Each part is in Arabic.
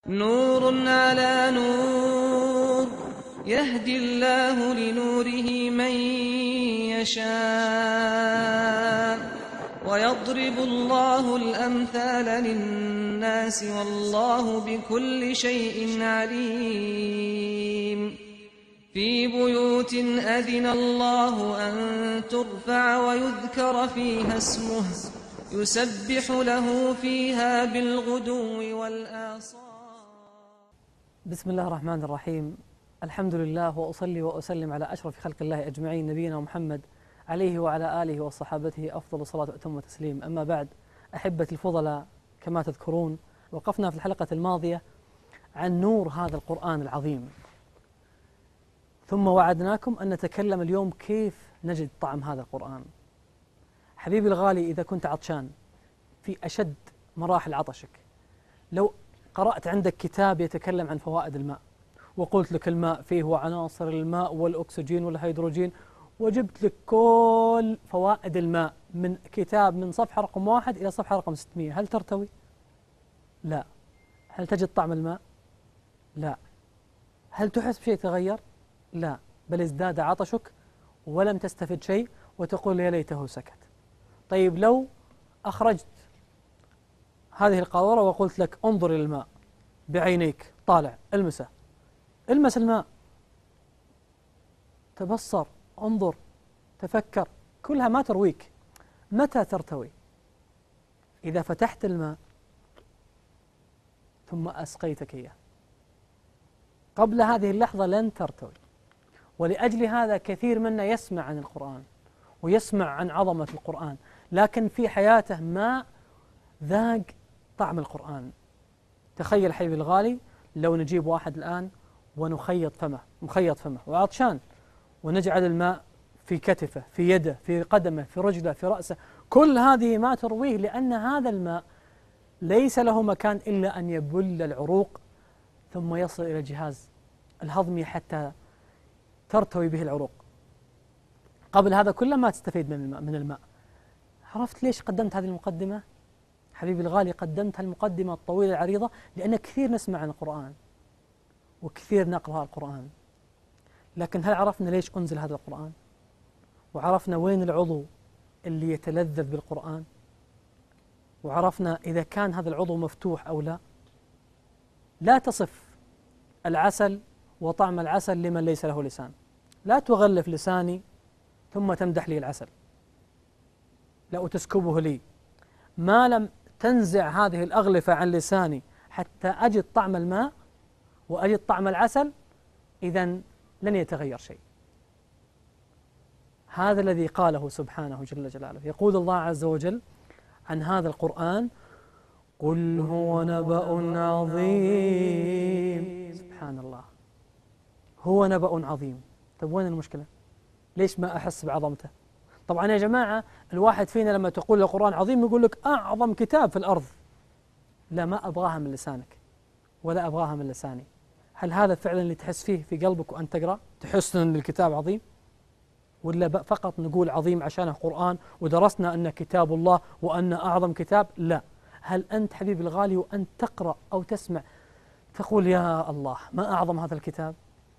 نور على نور يهدي الله لنوره من يشاء ويضرب الله الأمثال للناس والله بكل شيء عليم. في بيوت أذن الله أن ترفع ويذكر فيها اسمه يسبح له فيها بالغدو والآصال. بسم الله الرحمن الرحيم. الحمد لله، وأصلي وأسلم على أشرف خلق الله أجمعين، نبينا محمد عليه وعلى آله وصحابته أفضل الصلاة وأتم التسليم. أما بعد، أحبتي الفضلاء، كما تذكرون وقفنا في الحلقة الماضية عن نور هذا القرآن العظيم، ثم وعدناكم أن نتكلم اليوم كيف نجد طعم هذا القرآن. حبيبي الغالي، إذا كنت عطشان في أشد مراحل عطشك، لو قرأت عندك كتاب يتكلم عن فوائد الماء وقلت لك الماء فيه عناصر الماء والأكسجين والهيدروجين، وجبت لك كل فوائد الماء من كتاب من صفحة رقم 1 إلى صفحة رقم 600، هل ترتوي؟ لا. هل تجد طعم الماء؟ لا. هل تحس بشيء تغير؟ لا، بل ازداد عطشك ولم تستفد شيء وتقول يا ليته سكت. طيب لو أخرجت هذه القارورة وقلت لك انظر إلى الماء بعينيك، طالع، المسه، المس الماء، تبصر، انظر، تفكر، كلها ما ترويك. متى ترتوي؟ إذا فتحت الماء ثم أسقيتك إياه. قبل هذه اللحظة لن ترتوي. ولأجل هذا كثير منا يسمع عن القرآن ويسمع عن عظمة القرآن، لكن في حياته ما ذاق طعم القرآن. تخيل حبيبي الغالي، لو نجيب واحد الآن ونخيط فمه وعطشان، ونجعل الماء في كتفه، في يده، في قدمه، في رجله، في رأسه، كل هذه ما ترويه، لأن هذا الماء ليس له مكان إلا أن يبل العروق ثم يصل إلى الجهاز الهضمي حتى ترتوي به العروق. قبل هذا كله ما تستفيد من الماء. عرفت ليش قدمت هذه المقدمة؟ حبيبي الغالي، قدمت المقدمة الطويلة العريضة لأن كثير نسمع عن القرآن وكثير نقرأ القرآن، لكن هل عرفنا ليش أنزل هذا القرآن؟ وعرفنا وين العضو اللي يتلذذ بالقرآن؟ وعرفنا إذا كان هذا العضو مفتوح أو لا؟ لا تصف العسل وطعم العسل لمن ليس له لسان. لا تغلف لساني ثم تمدح لي العسل، لا تسكبه لي. ما لم تنزع هذه الأغلفة عن لساني حتى أجد طعم الماء وأجد طعم العسل، إذن لن يتغير شيء. هذا الذي قاله سبحانه جل جلاله. يقول الله عز وجل عن هذا القرآن: قل هو نبأ عظيم. سبحان الله، هو نبأ عظيم. طيب وين المشكلة؟ ليش ما أحس بعظمته؟ طبعا يا جماعة، الواحد فينا لما تقول القرآن عظيم يقول لك أعظم كتاب في الأرض. لا، ما أبغاها من لسانك ولا أبغاها من لساني. هل هذا فعلا اللي تحس فيه في قلبك وأنت تقرأ؟ تحس أن الكتاب عظيم؟ ولا فقط نقول عظيم عشانه قرآن ودرسنا أنه كتاب الله وأنه أعظم كتاب؟ لا. هل أنت حبيبي الغالي وأنت تقرأ أو تسمع تقول يا الله ما أعظم هذا الكتاب؟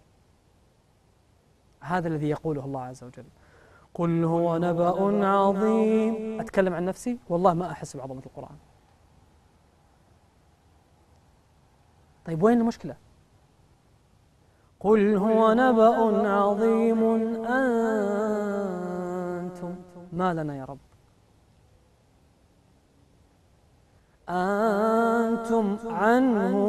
هذا الذي يقوله الله عز وجل: قل هو نبأ عظيم. أتكلم عن نفسي، والله ما أحس بعظمة القرآن. طيب وين المشكلة؟ قل هو نبأ عظيم أنتم ما لنا يا رب، أنتم عنه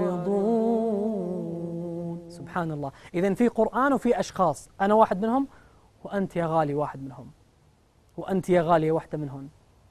معرضون. سبحان الله. إذن في قرآن وفي أشخاص، أنا واحد منهم وأنت يا غالي واحد منهم، وأنت يا غالية واحدة منهن.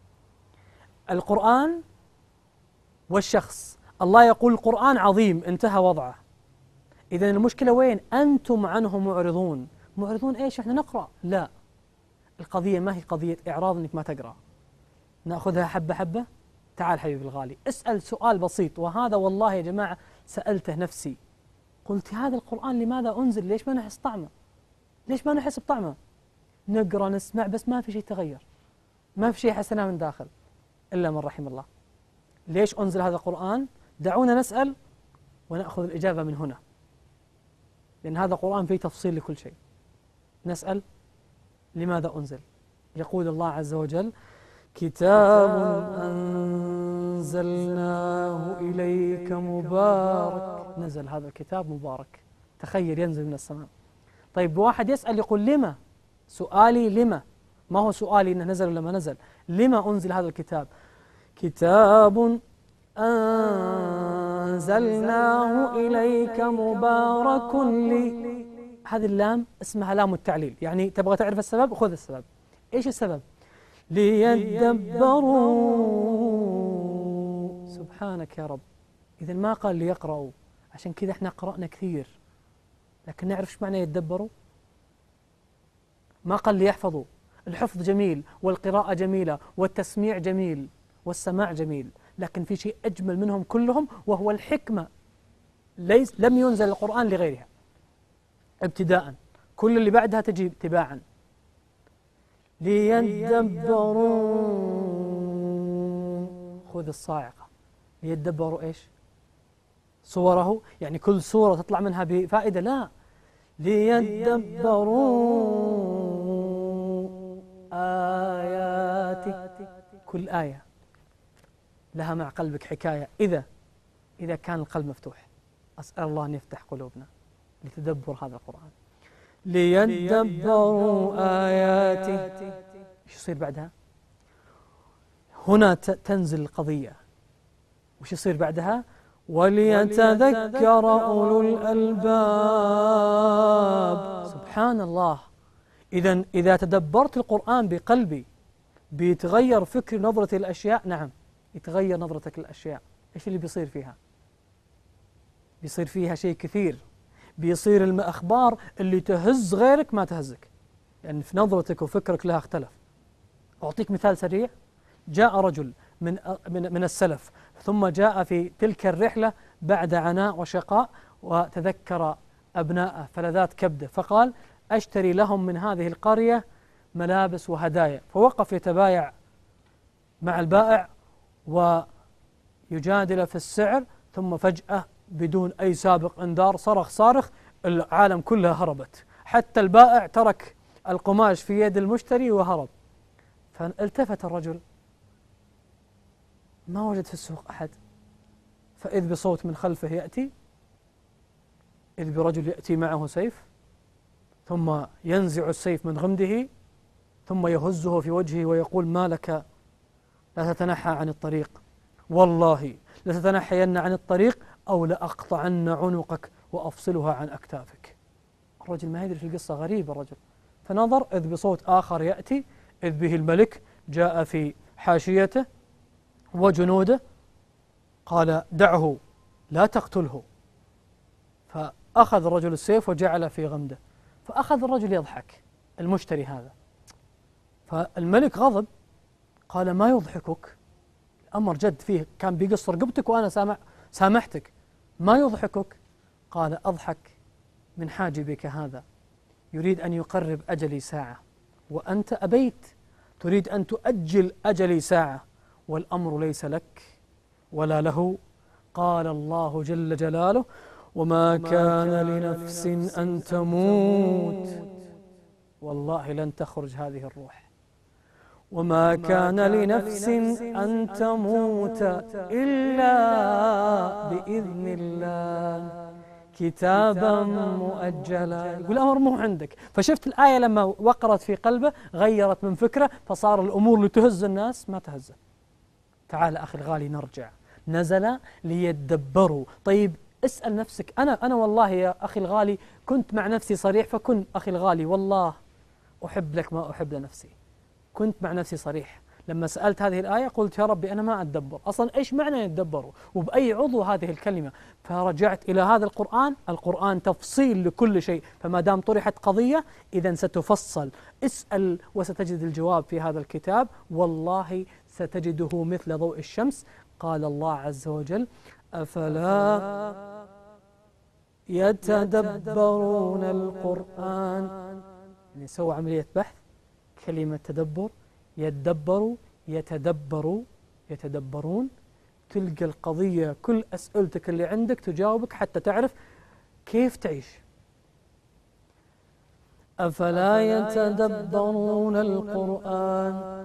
القرآن والشخص. الله يقول القرآن عظيم، انتهى وضعه. إذن المشكلة وين؟ أنتم عنه معرضون. معرضون إيش؟ إحنا نقرأ؟ لا، القضية ما هي قضية إعراض إنك ما تقرأ. نأخذها حبة حبة. تعال حبيبي الغالي، اسأل سؤال بسيط، وهذا والله يا جماعة سألته نفسي. قلت هذا القرآن لماذا أنزل؟ ليش ما نحس طعمه؟ ليش ما نحس بطعمه؟ نقرأ نسمع بس ما في شيء تغير، ما في شيء حسناه من داخل إلا من رحم الله. ليش أنزل هذا القرآن؟ دعونا نسأل ونأخذ الإجابة من هنا، لأن هذا القرآن فيه تفصيل لكل شيء. نسأل لماذا أنزل؟ يقول الله عز وجل: كتاب أنزلناه إليك مبارك. نزل هذا الكتاب مبارك، تخيل ينزل من السماء. طيب واحد يسأل يقول لما؟ سؤالي لما؟ ما هو سؤالي إنه نزل ولا ما نزل، لما أنزل هذا الكتاب؟ كتاب أنزلناه إليك مبارك هذه اللام اسمها لام التعليل، يعني تبغى تعرف السبب خذ السبب. إيش السبب؟ ليدبروا. سبحانك يا رب، إذن ما قال ليقرأوا، عشان كذا احنا قرأنا كثير لكن نعرف ايش معنى يتدبروا. ما قال ليحفظوا. الحفظ جميل والقراءة جميلة والتسميع جميل والسماع جميل، لكن في شيء أجمل منهم كلهم وهو الحكمة. لم ينزل القرآن لغيرها ابتداء، كل اللي بعدها تجي تباعا. ليدبروا، خذ الصاعقة، ليدبروا إيش؟ صوره، يعني كل سورة تطلع منها بفائدة؟ لا، ليدبروا آياته، كل آية لها مع قلبك حكاية إذا كان القلب مفتوح. أسأل الله أن يفتح قلوبنا لتدبر هذا القرآن. ليدبروا آياته. إيش يصير بعدها؟ هنا تنزل القضية. وش يصير بعدها؟ وليتذكر أولو الألباب. سبحان الله. إذا تدبرت القرآن بقلبي بيتغير فكر نظرة الأشياء. نعم، يتغير نظرتك للأشياء. إيش اللي بيصير فيها؟ بيصير فيها شيء كثير. بيصير الأخبار اللي تهز غيرك ما تهزك، لأن يعني في نظرتك وفكرك لها اختلف. أعطيك مثال سريع. جاء رجل من السلف، ثم جاء في تلك الرحلة بعد عناء وشقاء، وتذكر أبناءه فلذات كبده، فقال: أشتري لهم من هذه القرية ملابس وهدايا. فوقف يتبايع مع البائع ويجادل في السعر، ثم فجأة بدون أي سابق انذار صرخ، العالم كلها هربت، حتى البائع ترك القماش في يد المشتري وهرب. فالتفت الرجل ما وجد في السوق أحد، فإذ بصوت من خلفه يأتي، إذ برجل يأتي معه سيف، ثم ينزع السيف من غمده، ثم يهزه في وجهه ويقول: ما لك لا تتنحى عن الطريق، والله لتتنحين عن الطريق أو لأقطعن عنقك وأفصلها عن أكتافك. الرجل ما يدري في القصة، غريب الرجل. فنظر، إذ بصوت آخر يأتي، إذ به الملك جاء في حاشيته وجنوده، قال: دعه لا تقتله. فأخذ الرجل السيف وجعل في غمده، فأخذ الرجل يضحك، المشتري هذا. فالملك غضب، قال: ما يضحكك؟ الأمر جد فيه، كان بيقص رقبتك وأنا سامحتك، ما يضحكك؟ قال: أضحك من حاجبك هذا، يريد أن يقرب أجلي ساعة، وأنت أبيت تريد أن تؤجل أجلي ساعة، والأمر ليس لك ولا له. قال الله جل جلاله: وما كان لنفس أن تموت، والله لن تخرج هذه الروح، وما كان لنفس أن تموت إلا بإذن الله كتابا مؤجلا. يقول الأمر مو عندك. فشفت الآية لما وقرت في قلبه غيرت من فكرة، فصار الأمور اللي تهز الناس ما تهزه. تعال أخي الغالي نرجع. نزل ليدبروا. طيب اسأل نفسك، أنا والله يا أخي الغالي كنت مع نفسي صريح، فكن أخي الغالي والله أحب لك ما أحب لنفسي. كنت مع نفسي صريح لما سألت هذه الآية، قلت يا ربي أنا ما أتدبر أصلا إيش معنى يتدبروا وبأي عضو هذه الكلمة. فرجعت إلى هذا القرآن تفصيل لكل شيء، فما دام طرحت قضية إذن ستفصل. اسأل وستجد الجواب في هذا الكتاب، والله ستجده مثل ضوء الشمس. قال الله عز وجل: أفلا يتدبرون القرآن. يعني سوى عملية بحث، كلمة تدبر، يتدبروا، يتدبرون، تلقى القضية كل أسئلتك اللي عندك تجاوبك حتى تعرف كيف تعيش. أفلا يتدبرون القرآن؟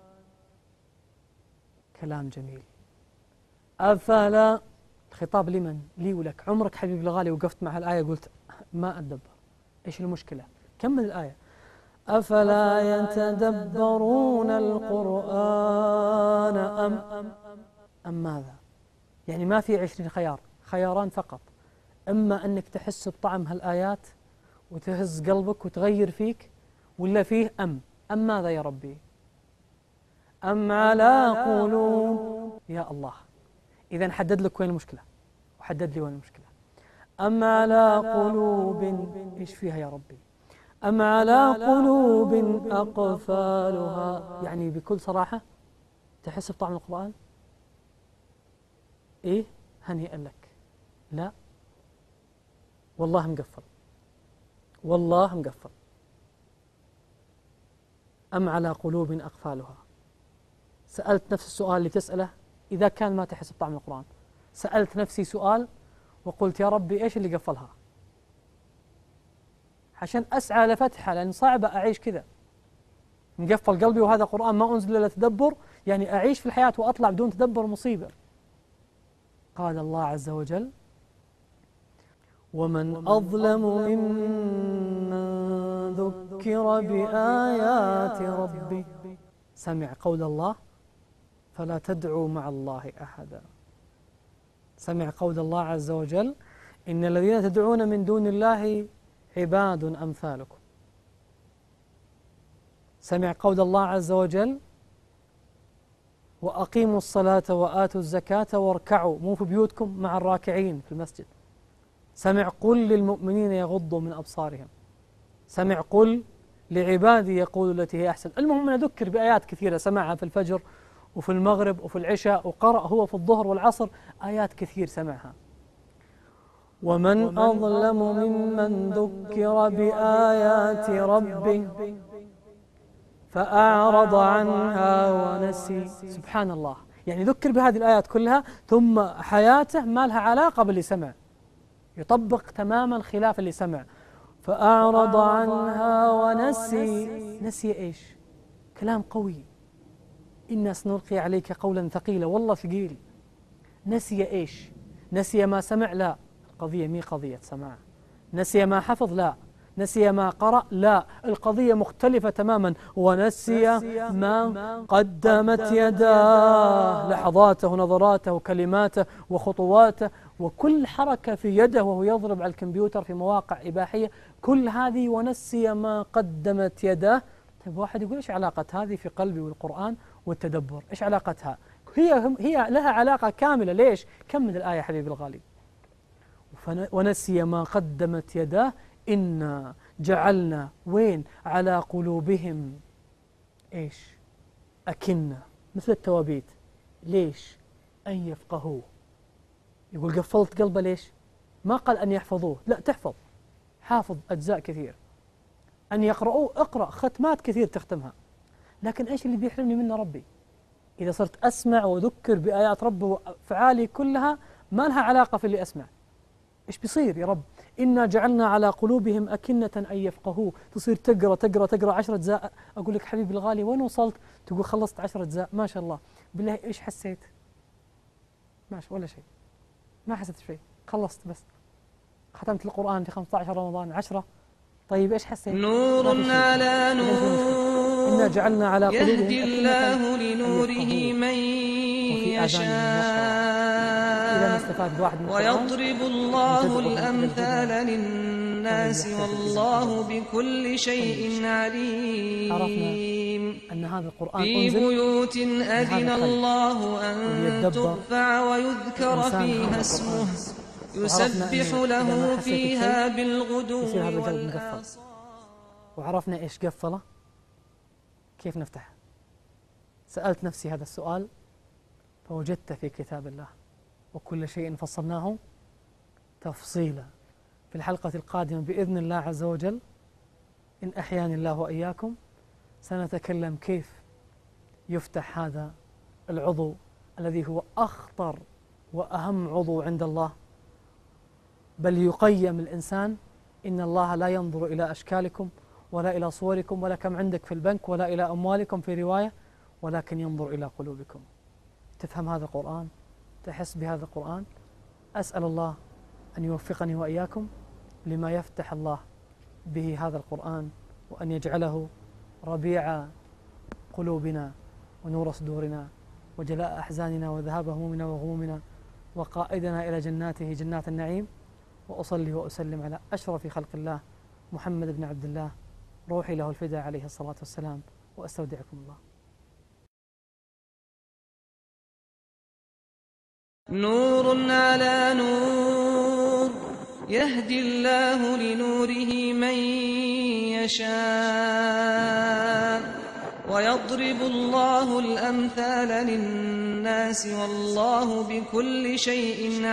كلام جميل. أفلا، الخطاب لمن؟ لي ولك. عمرك حبيبي الغالي وقفت مع الآية قلت ما أتدبر؟ إيش المشكلة؟ كمل الآية. أفلا يتدبرون القرآن أم ماذا؟ يعني ما في 20 خيار، خياران فقط. إما أنك تحس بطعم هالآيات وتهز قلبك وتغير فيك، ولا فيه أم ماذا يا ربي؟ أم على قلوب. يا الله، إذا حدد لك وين المشكلة وحدد لي وين المشكلة. أم على قلوب، إيش فيها يا ربي؟ أم على قلوب أقفالها. يعني بكل صراحة تحس بطعم القرآن؟ إيه هنيئا لك. لا والله مقفل، والله مقفل. أم على قلوب أقفالها. سألت نفس السؤال اللي تسأله إذا كان ما تحس بطعم القرآن. سألت نفسي سؤال وقلت يا ربي إيش اللي قفلها، عشان أسعى لفتحها، لأن صعبة أعيش كذا مقفل قلبي وهذا قرآن ما أنزل إلا تدبر. يعني أعيش في الحياة وأطلع بدون تدبر مصيبة. قال الله عز وجل: ومن أظلم ممن ذكر بآيات ربه. سمع قول الله فلا تدعوا مع الله أحدا. سمع قول الله عز وجل: إن الذين تدعون من دون الله عباد أمثالكم. سمع قول الله عز وجل: وأقيموا الصلاة وآتوا الزكاة واركعوا، مو في بيوتكم، مع الراكعين في المسجد. سمع قل للمؤمنين يغضوا من أبصارهم. سمع قل لعبادي يقولوا التي هي أحسن. المهم أن أذكر بآيات كثيرة سمعها في الفجر وفي المغرب وفي العشاء، وقرأ هو في الظهر والعصر آيات كثير سمعها. ومن أظلم ممن ذكر بآيات ربه فأعرض عنها ونسي. سبحان الله، يعني ذكر بهذه الآيات كلها ثم حياته ما لها علاقة باللي سمع، يطبق تماما خلاف اللي سمع. فأعرض عنها ونسي. نسي إيش؟ كلام قوي. إنا سنلقي عليك قولا ثقيلا، والله ثقيل. نسي إيش؟ نسي ما سمع؟ لا، القضية مي قضية سماع. نسي ما حفظ؟ لا. نسي ما قرأ؟ لا، القضية مختلفة تماما. ونسي ما قدمت يداه، لحظاته ونظراته وكلماته وخطواته وكل حركة في يده وهو يضرب على الكمبيوتر في مواقع إباحية، كل هذه ونسي ما قدمت يداه. طيب واحد يقول إيش علاقة هذه في قلبي والقرآن والتدبر؟ إيش علاقتها؟ هي لها علاقة كاملة. ليش؟ كمل الآية حبيبي الغالي. ونسي ما قدمت يداه إنا جعلنا وين؟ على قلوبهم إيش؟ أكنة، مثل التوابيت. ليش؟ أن يفقهوه. يقول قفلت قلبه ليش؟ ما قال أن يحفظوه، لا، تحفظ، حافظ أجزاء كثير. أن يقرأوه، اقرأ ختمات كثير تختمها. لكن إيش اللي بيحرمني منه ربي؟ إذا صرت أسمع وأذكر بآيات ربي وأفعالي كلها ما لها علاقة في اللي أسمع، إيش بيصير يا رب؟ إنا جعلنا على قلوبهم أكنة أن يفقهوه. تصير تقرأ 10 أجزاء. أقول لك حبيبي الغالي وين وصلت؟ تقول خلصت 10 أجزاء، ما شاء الله. بالله إيش حسيت؟ ماشي ولا شيء، ما حسيت شيء، خلصت بس. ختمت القرآن في 15 رمضان 10. طيب إيش حسيت؟ نور على نور. إنا جعلنا على قلوبهم يهدي الله لنوره من يشاء ويضرب الله الأمثال للناس والله بكل شيء عليم. عرفنا أن هذا القرآن في بيوت أذن الله أن ترفع ويذكر فيها اسمه يسبح له فيها بالغدو والآصال. وعرفنا إيش قفله؟ كيف نفتح؟ سألت نفسي هذا السؤال فوجدت في كتاب الله وكل شيء فصلناه تفصيلا. في الحلقة القادمة بإذن الله عز وجل إن أحياني الله وإياكم سنتكلم كيف يفتح هذا العضو الذي هو أخطر وأهم عضو عند الله، بل يقيم الإنسان: إن الله لا ينظر إلى أشكالكم ولا إلى صوركم ولا كم عندك في البنك ولا إلى أموالكم في رواية، ولكن ينظر إلى قلوبكم. تفهم هذا القرآن، تحس بهذا القرآن. أسأل الله أن يوفقني وإياكم لما يفتح الله به هذا القرآن، وأن يجعله ربيع قلوبنا ونور صدورنا وجلاء أحزاننا وذهاب همومنا وغمومنا وقائدنا إلى جناته جنات النعيم. وأصلي وأسلم على أشرف خلق الله محمد بن عبد الله، روحي له الفداء عليه الصلاة والسلام، وأستودعكم الله. نور على نور يهدي الله لنوره من يشاء، ويضرب الله الأمثال للناس والله بكل شيء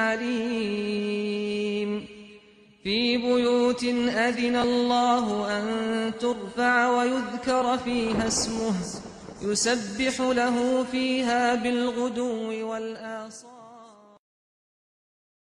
عليم. في بيوت أذن الله أن ترفع ويذكر فيها اسمه يسبح له فيها بالغدو والآصال.